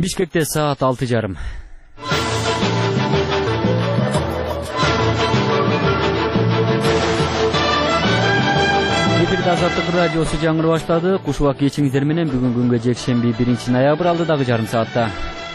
Бишкекте саат 6:30. Эфирде Азаттык радиосу жаңыры баштады. Кушубак кечиңиздер менен бүгүн күнгө жекшемби 1-ноябрь алдыдагы жарым саатта.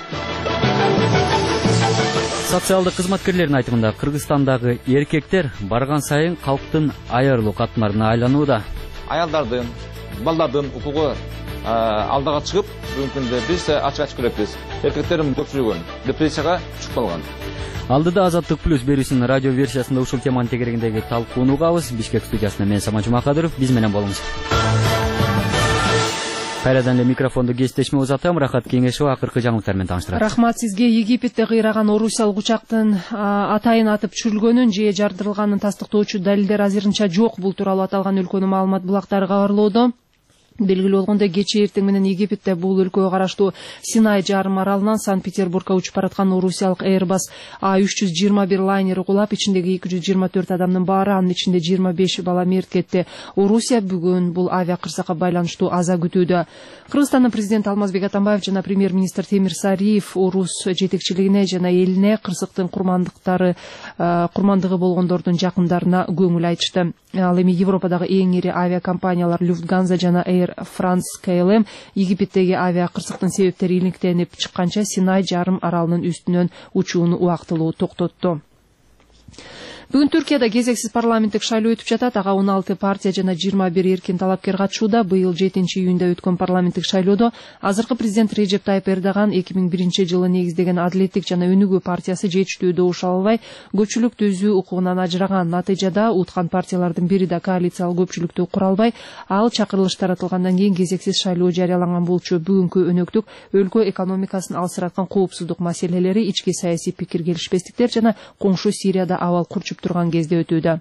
Социалдык кызматкерлердин айтымында Кыргызстандагы эркектер барган сайын калктын аярлуу катмарына айланууда. Аялдардын, балдардын укугу алдыга чыгып, бүгүнкү күндө биз ачык көрөбүз. Эркектердин көпчүлүгү депрессияга чыгып калган. Алдыда Азаттык плюс берүүсүнүн радио версиясында ушул теманын тегерегиндеги талкууну угабыз. Бишкек студиясында мен Самат Жумакадыров, биз менен болуңуз. Кайрадан эле микрофонду кесиптешиме узатам. Рахат Кеңешова акыркы жаңылыктар менен тааныштырат. Рахмат сизге. Египетте кыйраган орусиялык учактын атайын атып түшүрүлгөнүн же жардырылганын тастыктоочу далилдер азырынча жок. Бул тууралуу аталган өлкөнүн маалымат булактары кабарлоодо. Белгилүү болгондой, кечээ эртең менен Египетте бул өлкөгө караштуу Синай жарым аралынан Санкт-Петербургга учуп бараткан орусиялык Airbus A321 лайнери кулап, ичиндеги 224 адамдын баары, анын ичинде 25 бала мерт кетти. Орусия бүгүн бул авиа кырсыкка байланыштуу аза күтүүдө. Кыргызстандын президенти Алмазбек Атамбаев жана премьер-министр Темир Сариев орус жетекчилигине жана элине кырсыктын курмандыгы болгондордун жакындарына көңүл айтышты. Ал эми Европадагы эң ири авиакомпаниялар Lufthansa жана Air France KLM Египеттеги авиа кырсыктын себептери иликтенип чыкканча Синай жарым аралынын үстүнөн учууну убактылуу токтотту. Бүгүн Түркияда кезексиз парламенттик шайлоо өтүп жатат. Ага 16 партия жана 21 эркин талапкер катышууда. Быйыл 7-июнда өткөн парламенттик шайлоодо азыркы президент Режеп Тайып Эрдоган 2001-жылы негиздеген Адилеттик жана Өнүгүү партиясы жетиштүү добуш ала албай, көпчүлүк түзүү укугунан ажыраган. Натыйжада уткан партиялардын бири да коалициялык көпчүлүктү кура албай, ал чакырылыш таратылгандан кийин кезексиз шайлоо жарыяланган болчу. Бүгүнкү өнөктүк өлкө экономикасын алсыраткан коопсуздук маселелери, ички саясий пикир келишпестиктер жана коңшу Сирияда абал курчуп турган кезде өтүүдө.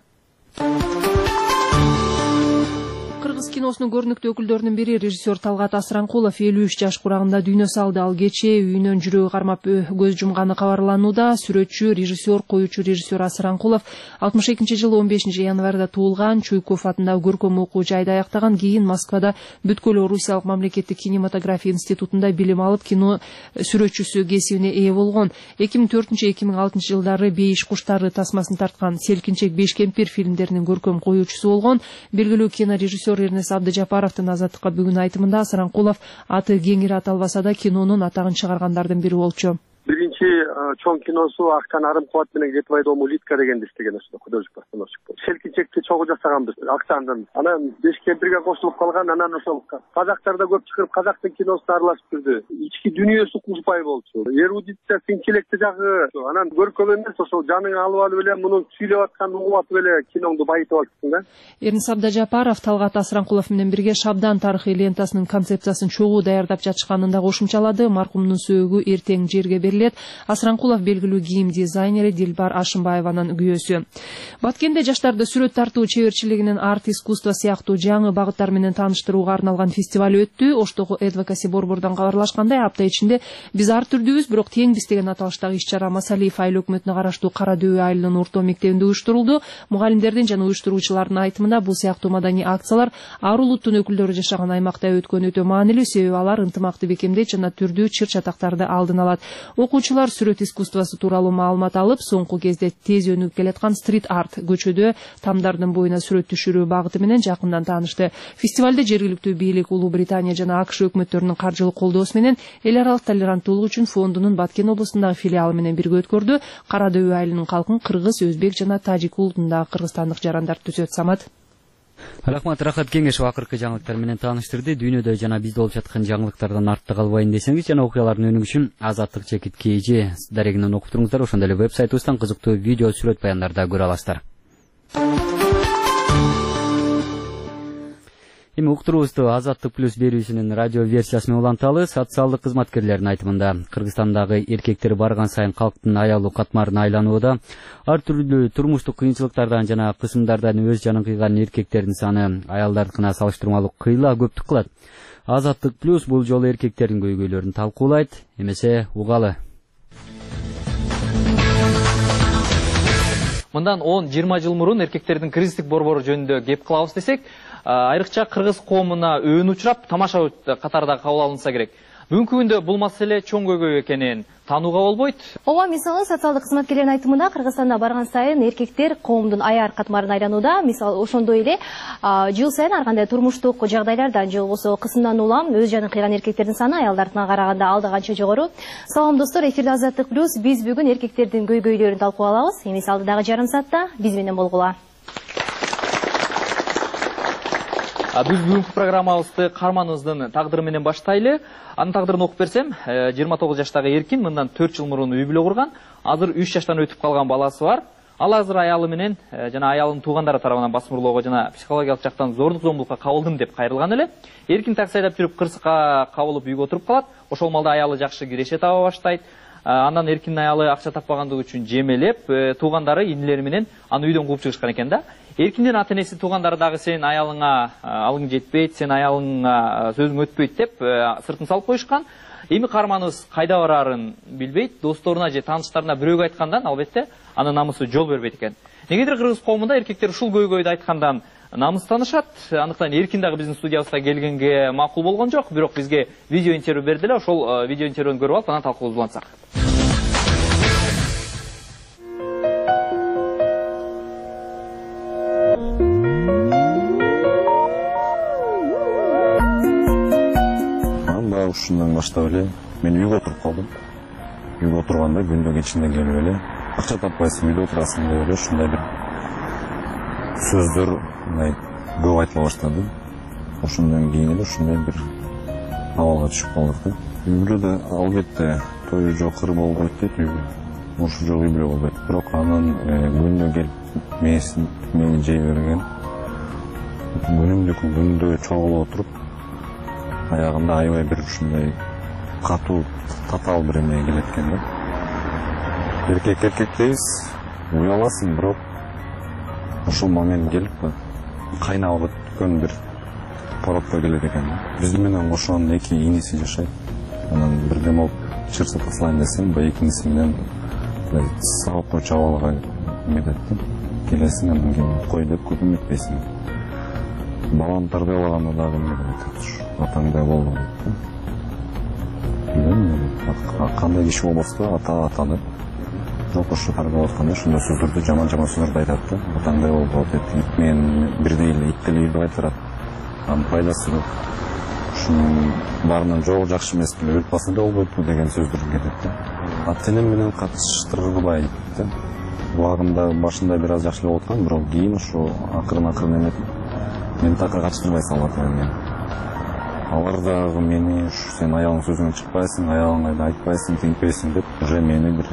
Кыргыз киносунун көрүнүктүү өкүлдөрүнүн бири режиссер Талгат Асранкулов 53 жаш курагында дүйнө салды. Ал кечээ үйүнөн жүрөгү кармап көз жумганы кабарланууда. Сүрөтчү, режиссер, коюучу режиссер Асранкулов 62-жылы 15 январда туулган, Чуйков атындагы көркөм окуу жайды аяктаган, кийин Москвада бүткүл Орусиялык мамлекеттик кинематография институтунда билим алып, кино сүрөтчүсү кесибине ээ болгон. 2004-2006 жылдары Бейиш куштары тасмасын тарткан, Селкинчек, Бешкемпир фильмдеринин көркөм коюучусу болгон. Белгилүү кинорежиссер Эрнес Абдыжапаровдун Азаттыкка бүгүн айтымында Асранкулов аты кеңири аталбаса да кинонун атагын чыгаргандардын бири болчу. Биринчи чоң киносу Акчан Арымкулов менен Кетбай дому Улитка дегенди иштеген ошо художник постановщик болуп. Селкинчекти чогуу жасаганбыз Акчандын. Анан Бешкемпирге кошулуп калган, анан ошол казактар да көп чыгып, казактын киносуна аралашып жүрдү. Ички дүйнөсү кузбай болчу. Эрудициясы, интеллекти жагы, анан көркөм эмес, ошол жаның алып алып эле мунун сүйлөп атканын угуп атып эле киноңду байытып алыптсың да. Эрнес Абдыжапаров Талгат Асранкулов менен бирге Шабдан тарыхый лентасынын концепциясын чогуу даярдап жатышканын да кошумчалады. Маркумдун сөөгү эртең жерге берилет. Асранкулов белгилүү кийим дизайнери Дилбар Ашымбаеванын күйөөсү. Баткенде жаштарды сүрөт тартуу чеберчилигинин арт искусство сыяктуу жаңы багыттар менен тааныштырууга арналган фестиваль өттү. Оштогу Advocacy борбордон кабарлашкандай, апта ичинде биз ар түрдүүбүз, бирок теңбиз деген аталыштагы иш-чара Масалиев айыл өкмөтүнө караштуу Кара Дөбө айылынын орто мектебинде уюштурулду. Мугалимдердин жана уюштуруучулардын айтымында бул сыяктуу маданий акциялар ар улуттун өкүлдөрү жашаган аймакта өткөн өтө маанилүү, себеби алар ынтымакты бекемдейт жана түрдүү чыр-чатактарды алдын алат. Окуучулар сүрөт искусствосу тууралуу маалымат алып, соңку кезде тез өнүгүп келаткан стрит арт, көчөдө тамдардын боюна сүрөт түшүрүү багыты менен жакындан таанышты. Фестивалде жергиликтүү бийлик, Улуу Британия жана АКШ өкмөттөрүнүн каржылык колдоосу менен эл аралык толеранттуулук үчүн фондунун Баткен облусундагы филиалы менен бирге өткөрдү. Кара Дөбө айылынын калкын кыргыз, өзбек жана тажик улутундагы кыргызстандык жарандар түзөт. Самат. Рахмат, Рахат Кеңешова акыркы жаңылыктар менен тааныштырды. Дүйнөдө жана бизде болуп жаткан жаңылыктардан артта калбайын десеңиз жана окуялардын өнүгүшү үчүн Азаттык /KG дарегинен окуп туруңуздар. Ошондой эле веб-сайтыбыздан кызыктуу видео, сүрөт баяндарды көрө аласыздар. Эми уктуруубузду Азаттык плюс берүүсүнүн радио версиясына уланталы. Социалдык кызматкерлердин айтымында Кыргызстандагы эркектер барган сайын калктын аялуу катмарына айланууда. Ар түрдүү турмуштук кыйынчылыктардан жана кысымдардан өз жанын кыйган эркектердин саны аялдардыкына салыштырмалуу кыйла көптүк кылат. Азаттык плюс бул жолу эркектердин көйгөйлөрүн талкуулайт, эмесе угалы. Мындан 10-20 жыл мурун эркектердин кризистик борбору жөнүндө кеп кылабыз десек, айрыкча кыргыз коомуна өөн учурап, тамаша катарда кабыл алынса керек. Бүгүнкү күндө бул маселе чоң көйгөй экенин таанууга болбойт. Ооба, мисалы социалдык кызматкерлердин айтымында Кыргызстанда барган сайын эркектер коомдун аяр катмарына айланууда. Мисалы ошондой эле жыл сайын ар кандай турмуштук жагдайлардан же болбосо кысымдан улам өз жанын кыйган эркектердин саны аялдардына караганда алда канча жогору. Салам достор, эфирде Азаттык плюс. Биз бүгүн эркектердин көйгөйлөрүн талкуулабыз. Эмес алдыдагы жарым саатта биз менен болгула. Биз бүгүнкү программабызды каарманыбыздын тагдыры менен баштайлы. Анын тагдырын окуп берсем, 29 жаштагы эркин мындан 4 жыл мурун үй бүлө курган, азыр 3 жаштан өтүп калган баласы бар. Ал азыр аялы менен жана аялынын туугандары тарабынан басмырлоого жана психологиялык жактан зордук-зомбулукка кабылдым деп кайрылган эле. Эркин такси айдап жүрүп кырсыкка кабылып үйгө отуруп калат. Ошол малда аялы жакшы киреше таба баштайт. Андан эркиндин аялы акча таппагандыгы үчүн жемелеп, туугандары инилери менен аны үйдөн кууп чыгышкан экен да. Эркиндин ата-энеси туугандары дагы сен аялыңа алың жетпейт, сен аялыңа сөзүң өтпөйт деп сыртын салып коюшкан. Эми каарманыбыз кайда барарын билбейт, досторуна же тааныштарына бирөөгө айткандан албетте анын намысы жол бербейт экен. Негедир кыргыз коомунда эркектер ушул көйгөйдү айткандан намыстанышат. Андыктан эркин дагы биздин студиябызга келгенге макул болгон жок, бирок бизге видео интервью берди эле. Ошол видео интервьюну көрүп алып, анан талкуубузду улантсак. Ушундан баштап эле мен үйгө отуруп калдым. Үйгө отурганда күндө кечинде келип эле акча таппайсың, үйдө отурасың деп эле ушундай бир сөздөр көп айтыла баштады. Ошондон кийин эле ушундай бир абалга түшүп калдык да. Үй бүлөдө албетте той жок, кыр болбойт дейт, ушул жок үй бүлө болбойт. Бирок анын күндө келип мени жей берген, күндө чогулуп отуруп аягында аябай бир ушундай катуу татаал бир эме келет экен да. Эркектейбиз, уяласың, бирок ушул момент келип кайнап өткөн бир породко келет экен да. Биз менен ошонун 2 иниси жашайт. Анан бирден болуп чыр сатасылайын десем, экинчиси менен сабап чабалга эметет да. Келесиң, анан кийин кой деп көп эметпейсиң. Баланы тарбиялаганда дагы эмне болот? Атаңдай болду дейт. Кандай киши болбосо ата деп. Жок, ушу тарбиялап атканда ушундай сөздөрдү, жаман сөздөрдү айтат да. Атаңдай болду дейт. Мен бирдей эле иттеле деп айтырат. Анын пайдасы көп. Ушунун баарынан жок, жакшы эмес беле, өлүп калса да болбойтпу деген сөздөр кетет да. Ата-энем менен катыштыргыбай да. Убагында башында бир аз жакшы болуп аткан, бирок кийин ушу акырын эметип мени такыр катыштырбай салат экен. Алар дагы мени сен аялың сөзүңөн чыкпайсың, аялыңа айтпайсың, тиңпейсиң деп уже мени бир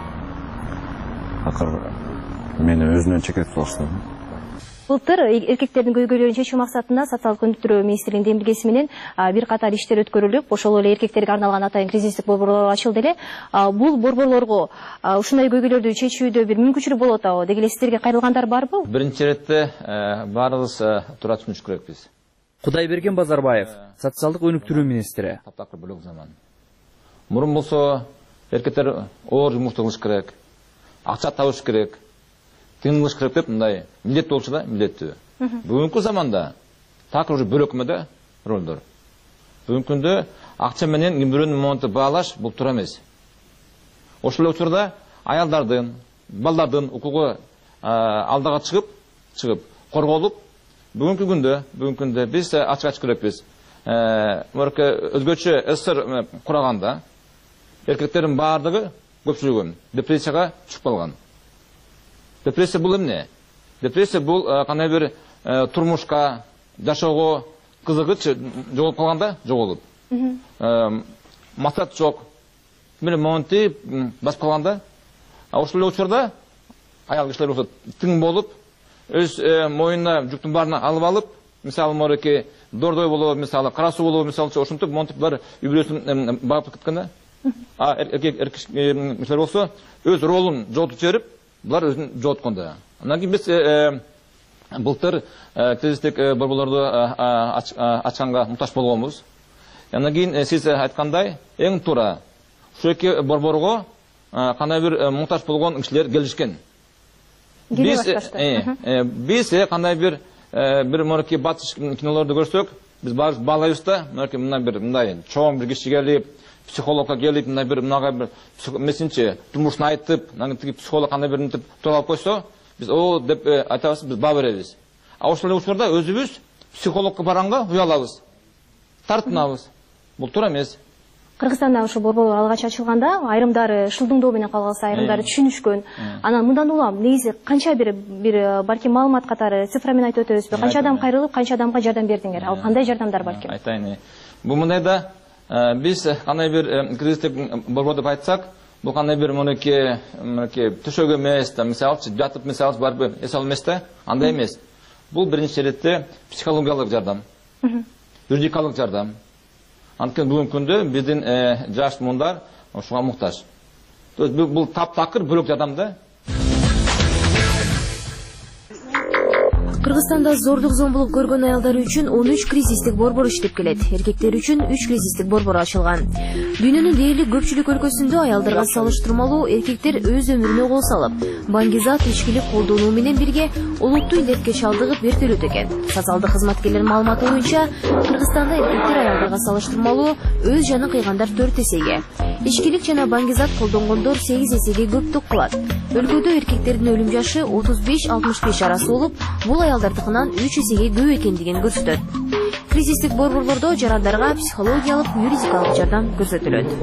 акыр мени өзүнөн чекертип алыштыр. Былтыр эркектердин көйгөйлөрүн чечүү максатында социалдык көндүктүрүү министрлигинин демилгеси менен бир катар иштер өткөрүлүп, ошол эле эркектерге арналган атайын кризистик борборлор ачылды эле. Бул борборлорго ушундай көйгөйлөрдү чечүүдө бир мүмкүнчүлүк болот атабы? Деги эле сиздерге кайрылгандар барбы? Биринчи иретте баарыбыз туура түшүнүш керекпиз. Кудайберген Базарбаев, социалдык өнүктүрүү министри. Таптакыр бөлөк заман. Мурун болсо эркектер оор жумушту кылыш керек, акча табыш керек, тыйын кылыш керек деп мындай милдет болчу да, милдеттүү. Бүгүнкү заманда такыр уже бөлөк эмеде ролдор. Бүгүнкү күндө акча менен бирөөнүн моментти баалаш бул туура эмес. Ошол учурда аялдардын, балдардын укугу алдыга чыгып корголуп, бүгүнкү күндө биз ачык керекпиз. Өзгөчө СССР кураганда эркектердин баардыгы көпчүлүгү депрессияга түшүп калган. Депрессия бул эмне? Депрессия бул кандай бир турмушка, жашоого кызыгыч жоголуп калганда жоголуп. Максат жок. Бир моментти басып калганда, ошол эле учурда аял кишилер болсо тың болуп, өз моюнуна жүктүн баарын алып алып, мисалы мореке дордой болобу, мисалы кара суу болобу, мисалы ошентип монтип бар үй бүлөсүн багып кеткен да. Эркек кишилер болсо өз ролун жоготуп жиберип, булар өзүн жоготкон да. Андан кийин биз былтыр кризистик борборлорду ачканга муктаж болгонбуз. Андан кийин сиз айткандай, эң туура ушу эки борборго кандай бир муктаж болгон кишилер келишкен. Биз кандай бир морки батыш кинолорду көрсөк, біз балайбыз да, мына бір мындай чоң бір киши келип, психологқа келип, мына бір мынага бір месенче турмушун айтып, тиги психолог кандай бир нетип туруп койсо, біз о деп айтабыз, біз ба беребиз. А ошол учурда өзүбүз психологко барганга уялабыз, тартынабыз. Бул туура эмес. Кыргызстанда ошо борборлор алгач ачылганда айрымдары шылдыңдоо менен калган, айрымдары түшүнүшкөн. Анан мындан улам негизи канча бир балким маалымат катары цифрамен айтып өтөбүзбү? Канча адам кайрылып, канча адамга жардам бердиңер? Ал кандай жардамдар балким? Айтайын. Бул мындай да биз кандай бир кризистик борбор деп айтсак, бул кандай бир мынакей төшөгө эмес, мисалчы жатып мисалы барып эс алуу эмес да, андай эмес. Бул биринчи иретте психологиялык жардам, юридикалык жардам. Анткени бүгүнкү күндө биздин жаш муундар ошого муктаж. Бул таптакыр бөлөк жардам да. Кыргызстанда зордук зомбулук көргөн аялдар үчүн 13 кризистик борбор иштеп келет. Эркектер үчүн 3 кризистик борбор ачылган. Дүйнөнүн дээрлик көпчүлүк өлкөсүндө аялдарга салыштырмалуу эркектер өз өмүрүнө кол салып, баңгизат ичкилик колдонуу менен бирге олуттуу илдетке чалдыгып эртелет экен. Социалдык кызматкерлер маалыматы боюнча, Кыргызстанда эркектер аялдарга салыштырмалуу өз жанын кыйгандар 4 эсеге, ичкилик жана баңгизат колдонгондор 8 эсеге көптүк кылат. Өлкөдө эркектердин өлүм жашы 35-65 арасы болуп, бул аялдардыкынан 3 эсеге көп экендигин көрсөтөт. Кризистик борборлордо жарандарга психологиялык, юридикалык жардам көрсөтүлөт.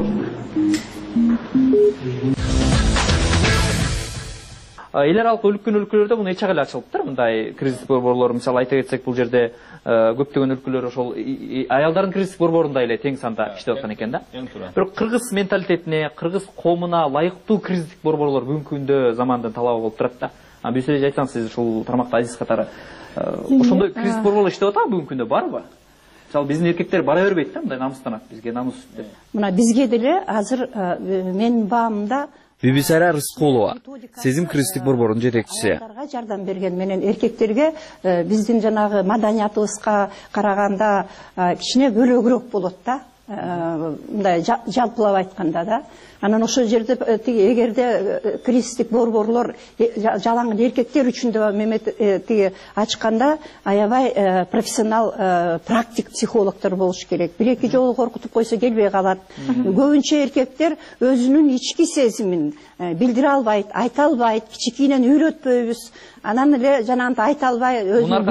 Эл аралык өлкөлөрдө муну эч кайда ачылыптыр, мындай кризистик борборлор. Мисалы айта кетсек, бул жерде көптөгөн өлкөлөр ошол аялдардын кризистик борборунда эле тең санда иштеп аткан экен да. Бирок кыргыз менталитетине, кыргыз коомуна ылайыктуу кризистик борборлор бүгүнкү күндө замандын талабы болуп турат да. Биз эле айтсаңыз, сиз ушул тармакта азиз катары ошондой кризистик борборлор иштеп атабы бүгүнкү күндө, барбы? Мисалы биздин эркектер бара бербейт да, мындай намыстанат, бизге намыс деп. Мына бизге деле азыр менин баамда Бибисара Рыскулова, сезим кризистик борбордун жетекчиси. Жардам берген менен эркектерге биздин жанагы маданиятыбызга караганда кичине бөлөгүрөөк болот да. Мындай жалпылап айтканда да. Анан ошол жерде эгерде кризистик борборлор жалаң эркектер үчүн деп мемет ачканда аябай профессионал практик психологдор болуш керек. Бир-эки жолу коркутуп койсо келбей калат. Көбүнчө эркектер өзүнүн ички сезимин билдире албайт, айта албайт, кичикинен үйрөтпөйбүз. Анан эле жанагынтип айта албай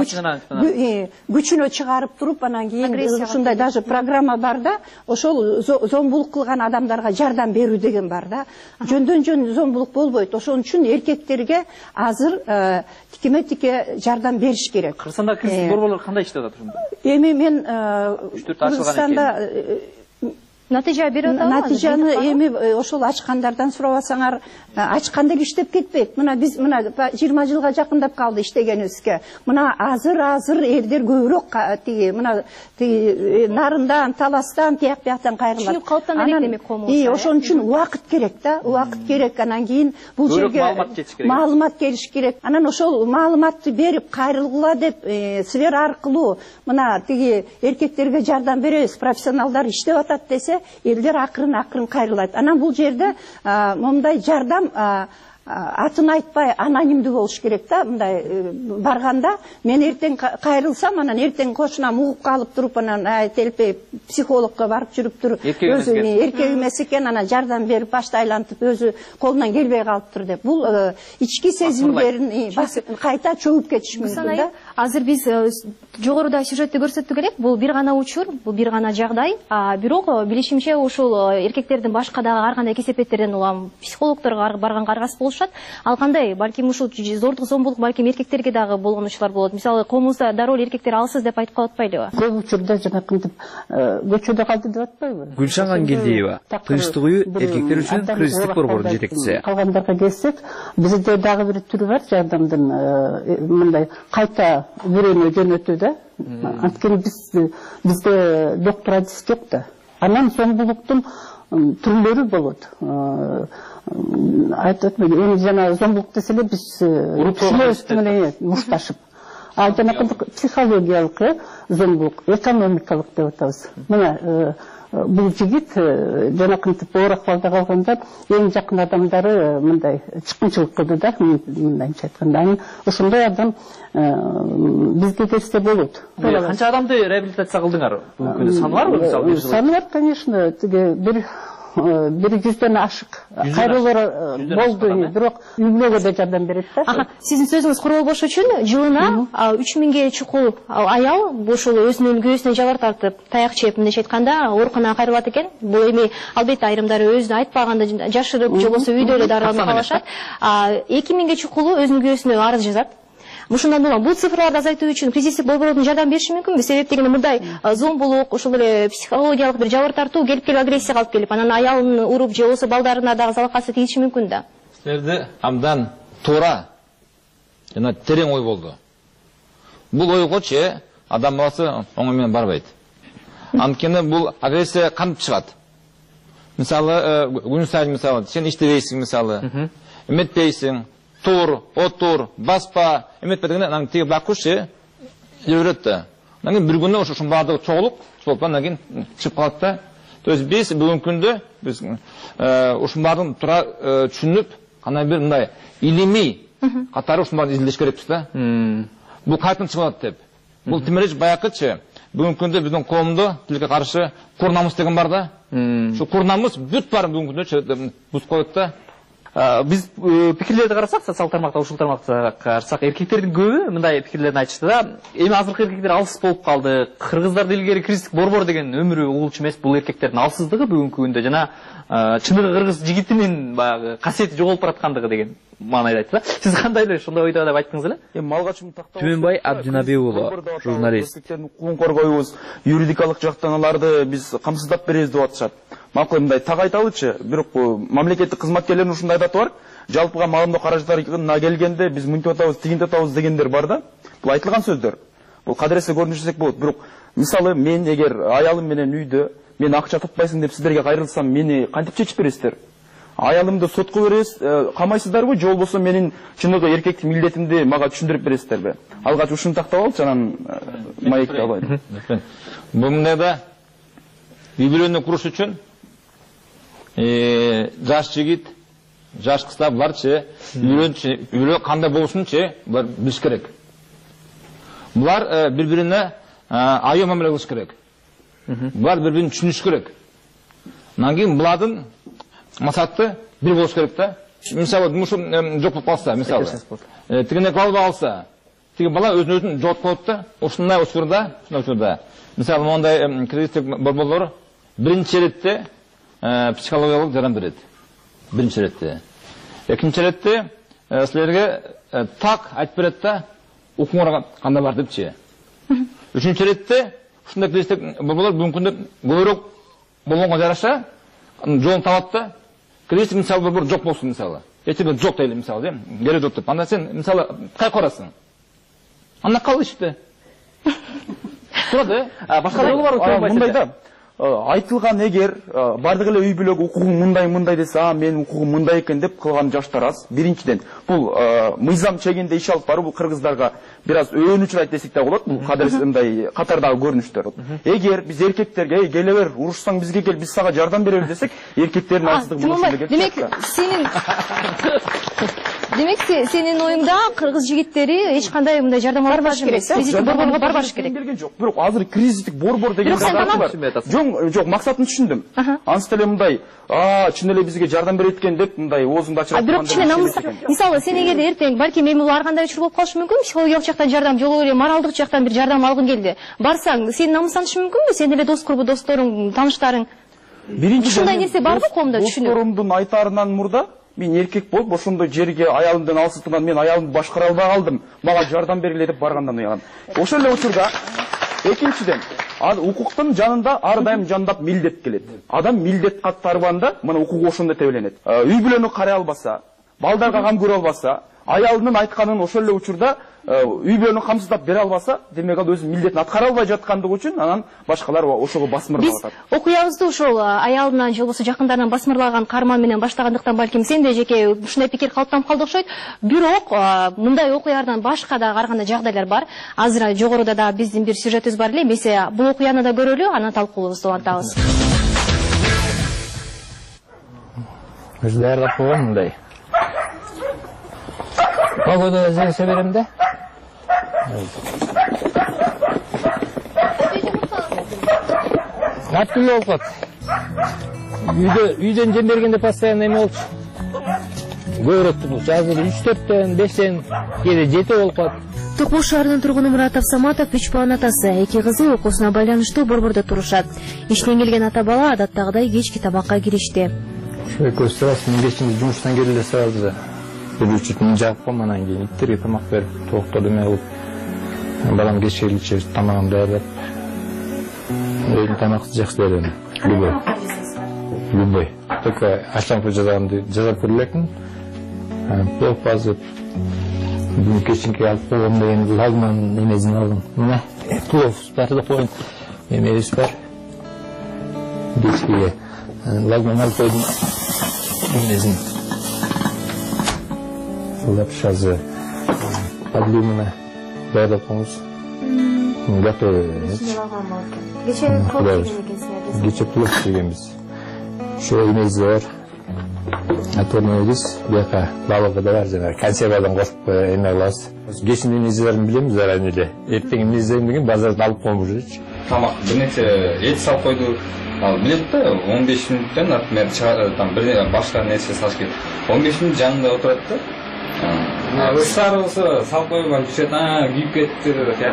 өзүнүн күчүнө чыгарып туруп, анан кийин ушундай даже программа бар да, ошол зомбулук кылган адамдарга жардам берүү деген бар да. Жөндөн жөн зомбулук болбойт. Ошон үчүн эркектерге азыр тикеме-тике жардам бериш керек. Кыргызстанда кризистик борборлор кандай иштеп атат ошондо? Эми мен Кыргызстанда натыйжа берип атабы? Натыйжаны эми ошол ачкандардан сурабасаңар, ачканда эле иштеп кетпейт. Мына биз 20 жылга жакындап калды иштегенибизге. Мына азыр элдер көбүрөөк мына нарындан, таластан, тияк бияктан кайрылат. Түшүнүп калыптан элек демек коомубуз. Ошон үчүн убакыт керек да, убакыт керек. Анан кийин бул жерге маалымат келиш керек. Анан ошол маалыматты берип кайрылгыла деп сфера аркылуу мына эркектерге жардам беребиз, профессионалдар иштеп атат десе, элдер акырын кайрылат. Анан бул жерде мындай жардам атын айтпай анонимдүү болуш керек да. Мындай барганда мен эртең кайрылсам, анан эртең кошунам угуп калып туруп, анан телпей психологко барып жүрүптүр. Өзү эркек эмес экен, анан жардам берип башты айлантып өзү колунан келбей калыптыр деп. Бул ички сезимдерин кайта чөгүп кетиш мүмкүн да. Азыр биз жогоруда сюжетти көрсөттүк элек, бул бир гана учур, бул бир гана жагдай. Бирок билишимче ушул эркектердин башка дагы ар кандай кесепеттерден улам психологдорго барганга аргасыз болушат. Ал кандай, балким ушул зордук зомбулук балким эркектерге дагы болгон учурлар болот. Мисалы, коомубузда дароо эркектер алсыз деп айтып калып атпайлыбы? Көп учурда жанакынтип көчөдө калды деп атпайбы? Гүлшан Ангелдиева, тынчтык үйү эркектер үчүн кризистик борбордун жетекчиси. Калгандарга келсек, бизде дагы бир түрү бар жардамдын, мындай кайта бүрөнө жөнөтүү да. Анткени бизде доктор адис жок да. Анан зомбулуктун түрлөрү болот. Айтат эми жана зомбулук деселе биз түшүнөбүз менен мушташып. Жанакы психологиялык зомбулук, экономикалык деп атабыз. Мына бул жигит жанакынтип оор акыбалда калганда эң жакын адамдары мындай чыккынчылык кылды да, мындайча айтканда. Анан ошондой адам бизге келсе болот. Канча адамды реабилитация кылдыңар? Бүгүнкү күндө саны барбы? Мисалы саны бар, конечно. Тиги бир 100дөн ашык кайрылуулар болду, бирок үй-бүлөгө да жардам берет да. Сиздин сөзүңүз куроо болуш үчүн жылына 3000ге чукул аял ушул өзүнүн көөсүнө жабар тартып, таяк чеп мындайча айтканда ооруканага кайрылат экен. Бул эми албетте айрымдары өзүнө айтпаганда жашырып, же болбосо үйдө эле дарыланып калышат. 2000ге чукулу өзүнүн көөсүнө арыз жазат. Ушундан улам бул цифрларды азайтуу үчүн кризистик борбордун жардам бериши мүмкүнбү? Себеп дегенде мындай зомбулук, ушул эле психологиялык бир жабыр тартуу келип агрессияга алып келип, анан аялын уруп же болбосо балдарына дагы залакасы тийиши мүмкүн да. Силерде абдан туура жана терең ой болду. Бул ойгочу адам баласы оңой менен барбайт. Анткени бул агрессия кантип чыгат? Мисалы, күн сайын мисалы, сен иштебейсиң мисалы, эметпейсиң, тур, отур, баспа, эметпе дегенде анан тиги бакушы жүрөт да. Анан бир күндө ошол баардыгы чогулуп, чогулуп анан кийин чыгып калат да. То есть биз бүгүнкү күндө биз ушул баардыгын туура түшүнүп, кандай бир мындай илимий катары ушул баардыгын изилдеш керекпиз да. Бул кайдан чыгат деп. Бул тимирич баякычы бүгүнкү күндө биздин коомдо тилге каршы курнамыс деген бар да. Ушул курнамыс бүт бар бүгүнкү күндө бузуп коет да. Биз пикирлерди карасак, социал тармакта, ушул тармакта карасак, эркектердин көбү мындай пикирлерин айтышты да. Эми азыркы эркектер алыс болуп калды. Кыргыздарда илгери кризистик борбор деген өмүрү угулчу эмес. Бул эркектердин алсыздыгы бүгүнкү күндө жана чыныгы кыргыз жигитинин баягы касиети жоголуп бараткандыгы деген маанайда айтты да. Сиз кандай эле ошондой ойдо деп айттыңыз эле? Эми малгачым тактап Түмөнбай Абдинабек уулу, журналист. Эркектердин укугун коргойбуз, юридикалык жактан аларды биз камсыздап беребиз деп атышат. Макул мындай так айталычы, бирок мамлекеттик кызматкерлердин ушундай адаты бар. Жалпыга маалымдоо каражаттарына келгенде биз мынтип атабыз, тигинтип атабыз дегендер бар да. Бул айтылган сөздөр. Бул кадыресе көрүнүшсек болот. Бирок мисалы мен эгер аялым менен үйдө мен акча таппайсың деп сиздерге кайрылсам, мени кантип чечип бересиздер? Аялымды сотко бересиз, камайсыздарбы же болбосо менин чыныгы эркектик милдетимди мага түшүндүрүп бересиздерби? Алгач ушуну тактап алып, анан маекти алайын. Бул мында үй бүлөнү куруш үчүн жаш жигит, жаш кыздар буларчы үйлө кандай болушунчу булар билиш керек. Булар бири-бирине аял мамиле кылыш керек. Булар бири-бирин түшүнүш керек. Анан кийин булардын максаты бир болуш керек да. Мисалы, мушу жок болуп калса, мисалы, тигине калып алса, тиги бала өзүн жоготуп коет да. Ушундай учурда, мисалы, мондай кризистик борборлор биринчи иретте психологиялык жардам берет. Биринчи иретте. Экинчи иретте силерге так айтып берет да, укуңарга кандай бар депчи. Үчүнчү иретте ушундай кризистик борборлор бүгүнкү күндө көбүрөөк болгонго жараша жолун табат да. Кризистик мисалы борбор жок болсун мисалы. Эче жок дейли мисалы, керек жок деп. Анда сен мисалы кай корасың? Анда кал иште. Туура да. Башка жолу бар мындай да. Айтылган эгер бардык эле үй бүлөгө укугуң мындай десе, менин укугум мындай экен деп кылган жаштар аз. Биринчиден, бул мыйзам чегинде иш алып баруу бул кыргыздарга бир аз өөнү учурайт десек да болот. Бул мындай катардагы көрүнүштөр. Эгер биз эркектерге келе бер, урушсаң бизге кел, биз сага жардам беребиз десек, эркектердин алсыздыгы мына ошондо келип Демек сенин оюңда кыргыз жигиттери эч кандай мындай жардам албаш керек. Кризистик борборго барбаш керек. Жок, бирок азыр кризистик борбор деген бар. Жок, максатын түшүндүм. Ансы эле мындай, чын эле бизге жардам берет экен деп мындай оозунду ачырып. Бирок кичине намыска, мисалы, сен эгер эртең балким эми бул ар кандай учур болуп калышы мүмкүн, психологиялык жактан жардам, жолу эле моралдык жактан бир жардам алгың келди. Барсаң, сен намыстанышы мүмкүнбү? Сен эле дос курбу досторуң, тааныштарың. Ушундай нерсе барбы коомдо түшүнүп? Досторумдун айтаарынан мурда мен эркек болуп ошондой жерге аялымдан алсыздыгынан мен аялымды башкара албай калдым. Мага жардам бергиле деп баргандан уяган. Ошол эле учурда экинчиден укуктун жанында ар дайым жандап милдет келет. Адам милдет каттарбанда мына укугу ошондо тебеленет. Үй бүлөнү карай албаса, балдарга кам көрө албаса, аялынын айтканын ошол эле учурда үй бүлөнү камсыздап бере албаса, демек ал өзүнүн милдетин аткара албай жаткандыгы үчүн анан башкалар ошого басмырлап атат. Биз окуябызды ошол аялынан же болбосо жакындарынан басмырлаган карман менен баштагандыктан балким сенде жеке ушундай пикир калыптанып калды окшойт. Бирок мындай окуялардан башка да ар кандай жагдайлар бар. Азыр жогоруда да биздин бир сюжетибиз бар эле. Эмесе бул окуяны да көрөлү, анан талкуулообузду улантабыз. Өзі даярдап қойған мындай. Погода зеңсе берем де. Әртүрлі болып қат. Үйден жем бергенде постоянно еме олчу. Көбірек тұтылшы. Азыр 3-4-тен, 5-тен, кейде 7 болып қат. Токмош шаарынын тургуну Мурат Абсаматов 3 баланын атасы. 2 кызы окуусуна байланыштуу борбордо турушат. Иштен келген ата бала адаттагыдай кечки тамакка киришти. Көстөрөс, мен кечинде жумуштан келе салды. Бүлүчүтүн жаап койгом, анан кийин иттерге тамак берип, тоокторду эме кылып, балам кечке келчү тамагын даярдап. Мен тамакты жакшы даярдайм. Любой. Только ашампы жазганды жазап көрлекмин. Плов азыр кечинки алып койгом деген лагман эмесин алдым. Мына плов бар да коюм. Эмес бар. Кечке лагман алып койдум. Эмесин. Сылап шазы. Подлимына даярдап коюңуз. Готовый. Кече плов жегенбиз. Şu emezi var. Atölyedeyiz. Baka balığı da var zaten. Konservadan koşup emek alırız. Geçen emezlerini bilemiz herhalde. Erteğin emezlerini bugün bazılarını alıp koymuyoruz. Tamam. Bir nece et sal koydu. Bileti de 15 minuttan tam bir başka neyse saç gibi. 15 minut canında oturdu. Israr olsa sal koyup düşet. Giyip kettir.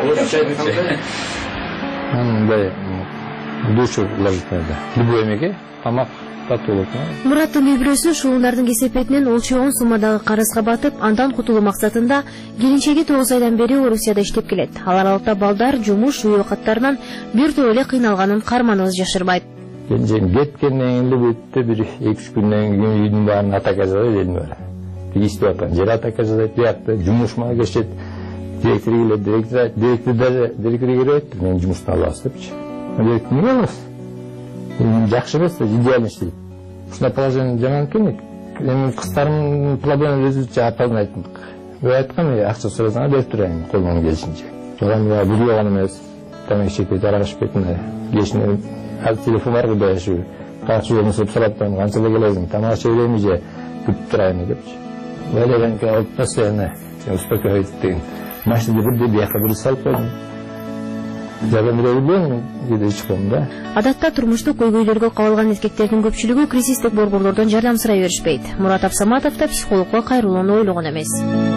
Böyle duş lazımdı. Bu emeği ama Мураттын үй бүлөсү шуулардын кесепетинен олчогон суммадагы карызга батып, андан кутулуу максатында келинчеги 9 айдан бери Орусияда иштеп келет. Ал аралыкта балдар жумуш, үй убакыттарынан бир топ эле кыйналганын карманыбыз жашырбайт. Келинчегим кеткенден кийин бүтү бир 2-3 күндөн кийин үйдүн баарын атака жазат элдин баары. Иштеп аткан жер атака жазат, биякта жумушма кешет. Директор келет, директор келет, мен жумуштан алабыз депчи. Директор эмне кылабыз? Жакшы эмес, идеально иштейт. Ушундай положение жаман экен. Эми кыздарымдын проблема өзүбүзчө аталын айттым. Айткам, акча сурасаңар берип турайын колумдан келишинче. Одан билган эмес. Тамак ичпейт, арак ичпейт. Кечинде ал телефон бар кудай ушу. Качуу болсо сурап турам, канчада келесиң? Тамак ичелеми же күтүп турайын депчи. Ойлогонко алып постоянно успокоить деген. Машинада бирде бияка бир салып койдум. Адатта турмуштук көйгөйлөргө кабылган эркектердин көпчүлүгү кризистик борборлордон жардам сурай беришпейт. Мурат Абсаматов да психологко кайрылууну ойлогон эмес.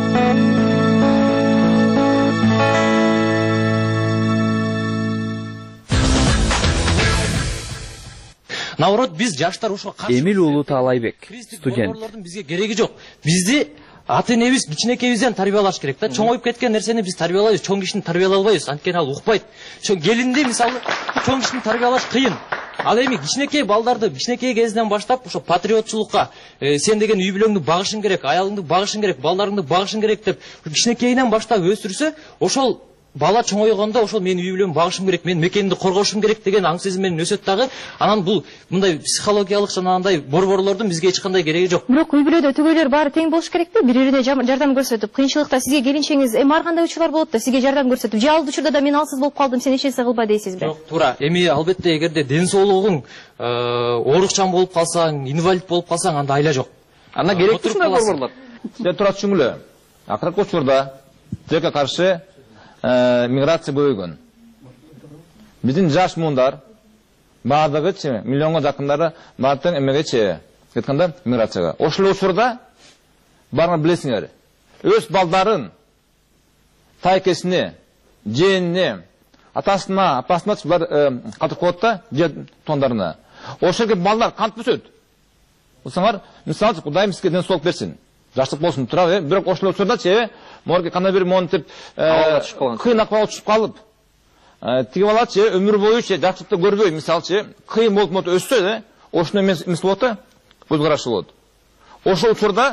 Наоборот, биз жаштар ушуга каршы. Эмил уулу Таалайбек, студент. Бизге кереги жок. Бизди ата-энебиз кичинекейибизден тарбиялаш керек да. Чоңоюп кеткен нерсени биз тарбиялайбыз, чоң кишини тарбиялай албайбыз. Анткени ал укпайт. Келинди мисалы чоң кишини тарбиялаш кыйын. Ал эми кичинекей балдарды кичинекей кезинен баштап ошо патриотчулукка, сен деген үй бүлөңдү багышың керек, аялыңды багышың керек, балдарыңды багышың керек деп кичинекейинен баштап өстүрсө, ошол бала чоңойгондо ошол менин үй бүлөм багышым керек, мен мекенди коргошум керек деген аң сезим менен өсөт дагы. Анан бул мындай психологиялык жанагындай борборлордун бизге эч кандай кереги жок. Бирок үй бүлөдө түгөйлөр баары тең болуш керекпи? Бири-бирине жардам көрсөтүп, кыйынчылыкта сизге келинчеңиз ар кандай учурлар болот да сизге жардам көрсөтүп, же ал учурда да мен алсыз болуп калдым, сен эч нерсе кылба дейсизби? Жок, туура. Эми албетте эгерде ден соолугуң оорукчан болуп калсаң, инвалид болуп калсаң, анда айла жок. Анда керекпи ушундай борборлор? Сиз турат түшүнгүлө. Акыркы учурда тилекке каршы миграция көбөйгөн. Биздин жаш муундар баардыгычы миллионго жакындары баардык эмегечи кеткенде миграцияга. Ошол учурда баарыңар билесиңер. Өз балдарын тайкесине, жээнине, атасына, апасына булар катып коет да, же тондарына. Ошол балдар кантип өсөт? Булсаңар, мисалы, Кудайым сизге ден соолук берсин. Жаштык болсун турабы, бирок ошол учурдачы морге кандай бир монтип кыйын акыбалга түшүп калып, тиги балачы өмүр боючу жакшылыкты көрбөй, мисалчы, кыйын болуп өссө да, ошондой эмес болот да, көз карашы болот. Ошол учурда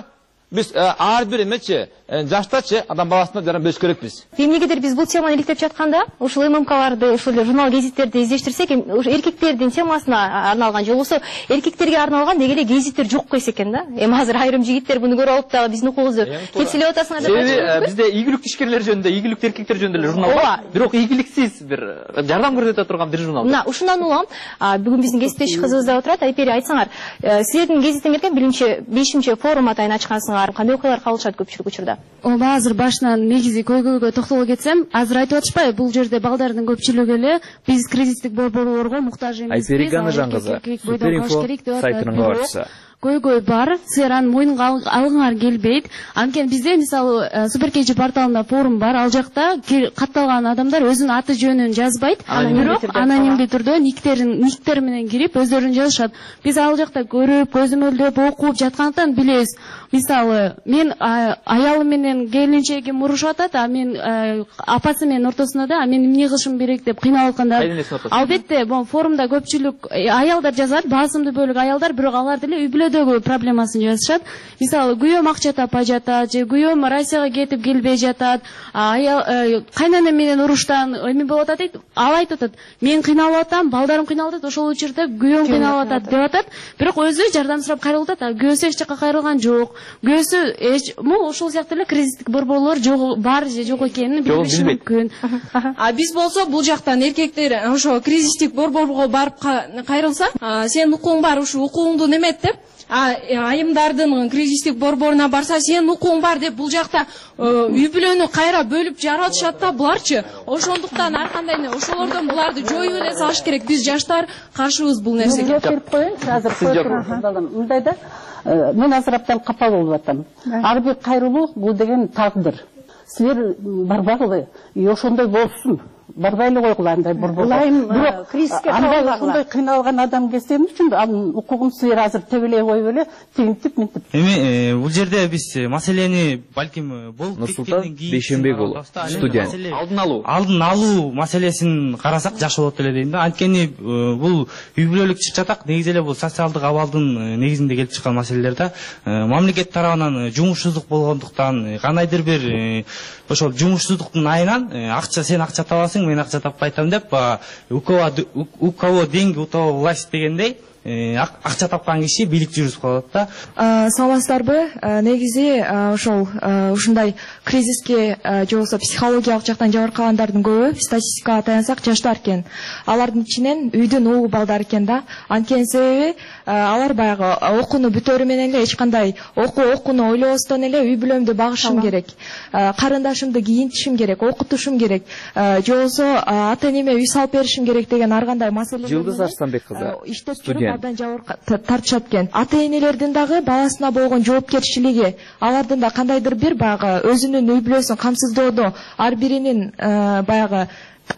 Biz ар бир эмечи, жаштачы адам баласына жаран бөлүш керекпиз. Эмнегедир биз бул теманы иликтеп жатканда, ушул ММКларды, ушул журнал гезиттерди издештирсек, эркектердин темасына арналган же болбосо эркектерге арналган деги эле гезиттер жок койсо экен да. Эми азыр айрым жигиттер буну көрүп алып дагы биздин укугубузду кепсилеп атасыңар деп айтышат. Бизде ийгиликтүү ишкерлер жөнүндө, ийгиликтүү эркектер жөнүндө эле журнал бар. Бирок ийгиликсиз бир жардам көрсөтө турган бир журнал. Мына ушундан улам бүгүн биздин кесиптеш кызыбыз да отурат. Айпери, айтсаңар, силердин гезитиңерге 5-чи форум атайын ачкансыңар. Кандай окуялар калышат көпчүлүк учурда? Ооба, азыр башынан негизи көйгөйгө токтоло кетсем, азыр айтып атышпайбы, бул жерде балдардын көпчүлүгү эле биз кризистик борборлорго муктаж эмеспиз. Айпери Ганажан кызы, Суперинфо сайтынын кабарчысы. Көйгөй бар, силер аны мойнуңа алгыңар келбейт. Анткени бизде мисалы Суперкейчи порталында форум бар, ал жакта катталган адамдар өзүнүн аты жөнүн жазбайт, бирок анонимдүү түрдө никтер менен кирип өздөрүн жазышат. Биз ал жакта көрүп, көзөмөлдөп, окуп жаткандыктан билебиз. Мисалы, мен аялым менен келинчегим урушуп атат, а мен апасы менен ортосунда да, мен эмне кылышым керек деп кыйналып атканда. Албетте, форумда көпчүлүк аялдар жазат, басымдуу бөлүк аялдар, бирок алар деле үй бүлөдөгү проблемасын жазышат. Мисалы, күйөөм акча таппай жатат, же күйөөм Россияга кетип келбей жатат, кайнанам менен уруштан эме болуп атат дейт. Ал айтып атат, мен кыйналып атам, балдарым кыйналып атат, ошол учурда күйөөм кыйналып атат деп атат. Бирок өзү жардам сурап кайрылып атат, күйөөсү эч жака кайрылган жок. Күйөөсү ошол сыяктуу эле кризистик борборлор бар же жок экенин билбеши мүмкүн. Биз болсо бул жактан эркектер ошо кризистик борборго барып кайрылса, сен укугуң бар, ушу укугуңду немет деп, айымдардын кризистик борборуна барса, сен укугуң бар деп бул жакта үй бүлөнү кайра бөлүп жаратышат да буларчы. Ошондуктан ар кандай ошолордон буларды жоюп эле салыш керек. Биз жаштар каршыбыз бул нерсеге. Берип коеюнчу, азыр мындай да, мен азыр абдан капа болуп атам. Ар бир кайрылуу бул деген тагдыр. Силер барбагылы, ошондой болсун. Барбай эле койгула андай борборго. Бирок андай ошондой кыйналган адам келсе эмне үчүн анын укугун силер азыр тебелей коюп эле тигинтип минтип. Эми бул жерде биз маселени балким болуп кеткенден кийин Бейшенбек уулу студент алдын алуу маселесин карасак жакшы болот эле дейм да. Анткени бул үй бүлөлүк чычатак негизи эле бул социалдык абалдын негизинде келип чыккан маселелер да. Мамлекет тарабынан жумушсуздук болгондуктан кандайдыр бир ошол жумушсуздуктун айынан сен акча табасың, мен акча таппай атам деп, у кого деньги, у того власть дегендей, акча тапкан киши бийликчи жүрүп калат да. Саламатсыздарбы? Негизи ошол ушундай кризиске же болбосо психологиялык жактан жабыркагандардын көбү статистикага таянсак жаштар экен. Алардын ичинен үйдүн угу балдар экен да. Анткени себеби алар баягы окууну бүтөрү менен эле эч кандай окууну ойлобостон эле үй бүлөмдү багышым керек, карындашымды кийинтишим керек, окутушум керек, же болбосо ата энеме үй салып беришим керек деген ар кандай маселе. Жылдыз Арстанбек кызы, студент. Тартышат экен. Ата энелердин дагы баласына болгон жоопкерчилиги, алардын да кандайдыр бир баягы өзүнүн үй бүлөсүн камсыздоодо ар биринин баягы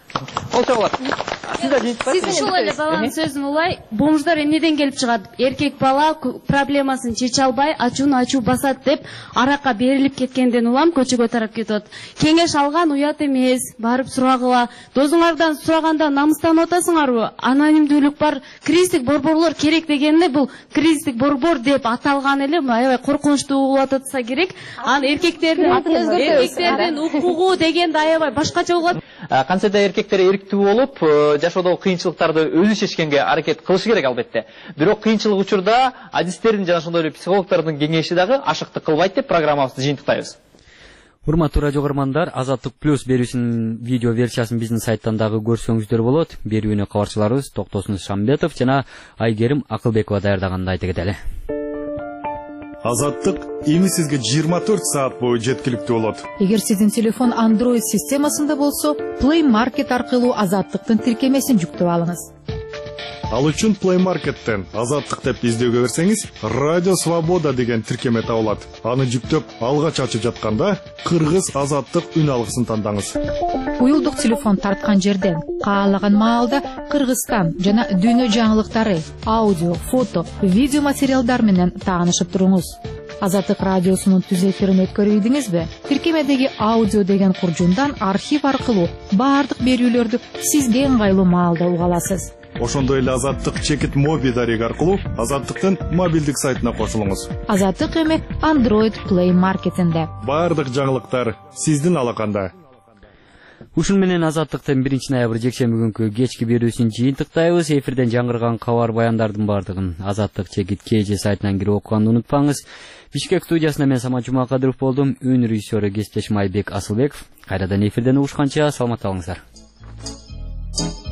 Сиз ушул эле баланын сөзүн улай, бомждар эмнеден келип чыгат? Эркек бала проблемасын чече албай, ачууну ачуу басат деп аракка берилип кеткенден улам көчөгө тарап кетет. Кеңеш алган уят эмес, барып сурагыла. Досуңардан сураганда намыстанып атасыңарбы? Анонимдүүлүк бар, кризистик борборлор керек дегенде бул кризистик борбор деп аталган эле аябай коркунучтуу угулуп атса керек. Анан эркектердин укугу дегенде аябай башкача угулат. Кантсе эркектер эрктүү болуп, жашоодогу кыйынчылыктарды өзү чечкенге аракет кылышы керек албетте. Бирок кыйынчылык учурда адистердин жана ошондой эле психологдордун кеңеши дагы ашыктык кылбайт деп программабызды жыйынтыктайбыз. Урматтуу радио көрөрмандар, Азаттык плюс берүүсүнүн видео версиясын биздин сайттан дагы көрсөңүздөр болот. Берүүнү кабарчыларыбыз Токтосун Шамбетов жана Айгерим Акылбекова даярдаганын айта кетели. Азаттык эми сизге 24 саат бою жеткиликтүү болот. Эгер сиздин телефон Android системасында болсо, Play Market аркылуу Азаттыктын тиркемесин жүктөп алыңыз. Ал үчүн Play Market'тен Азаттык деп издөөгө берсеңиз, Радио Свобода деген тиркеме табылат. Аны жүктөп алгач ачып жатканда Кыргыз Азаттык үн алгысын тандаңыз. Уюлдук телефон тарткан жерден каалаган маалда Кыргызстан жана дүйнө жаңылыктары, аудио, фото, видео материалдар менен таанышып туруңуз. Азаттык радиосунун түз эфирин өткөрүйдүңүзбү? Тиркемедеги аудио деген куржундан архив аркылуу баардык берүүлөрдү сизге ыңгайлуу маалда уга аласыз. Ошондой эле Азаттык чекит моби дареги аркылуу Азаттыктын мобилдик сайтына кошулуңуз. Азаттык эми Android Play Market'инде. Бардык жаңылыктар сиздин алаканда. Ушун менен Азаттыктын 1-ноябрь жекшемби күнкү кечки берүүсүн жыйынтыктайбыз. Эфирден жаңырган кабар баяндардын бардыгын Азаттык чекит KG сайтынан кирип окуганды унутпаңыз. Бишкек студиясында мен Самат Жумакадыров болдум. Үн режиссеру кесиптешим Айбек Асылбеков. Кайрадан эфирден угушканча саламат болуңуздар.